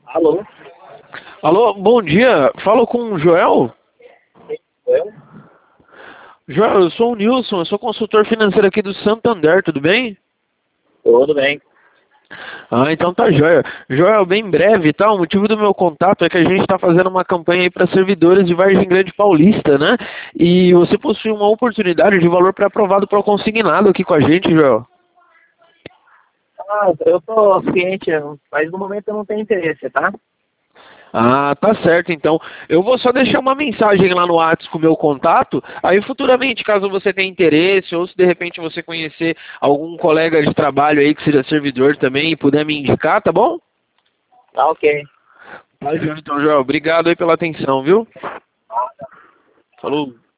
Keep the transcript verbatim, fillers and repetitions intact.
Alô? Alô, bom dia. Falo com o Joel? Eu? Joel, eu sou o Nilson, eu sou consultor financeiro aqui do Santander, tudo bem? Tudo bem. Ah, então tá joia. Joel, bem breve, tá? O motivo do meu contato é que a gente está fazendo uma campanha aí para servidores de Vargem Grande Paulista, né? E você possui uma oportunidade de valor pré-aprovado para o consignado aqui com a gente, Joel. Ah, eu tô ciente, mas no momento eu não tenho interesse, tá? Ah, tá certo, então. Eu vou só deixar uma mensagem lá no WhatsApp com o meu contato, aí futuramente, caso você tenha interesse, ou se de repente você conhecer algum colega de trabalho aí que seja servidor também e puder me indicar, tá bom? Tá ok. Tá, João, então, Joel, obrigado aí pela atenção, viu? Falou.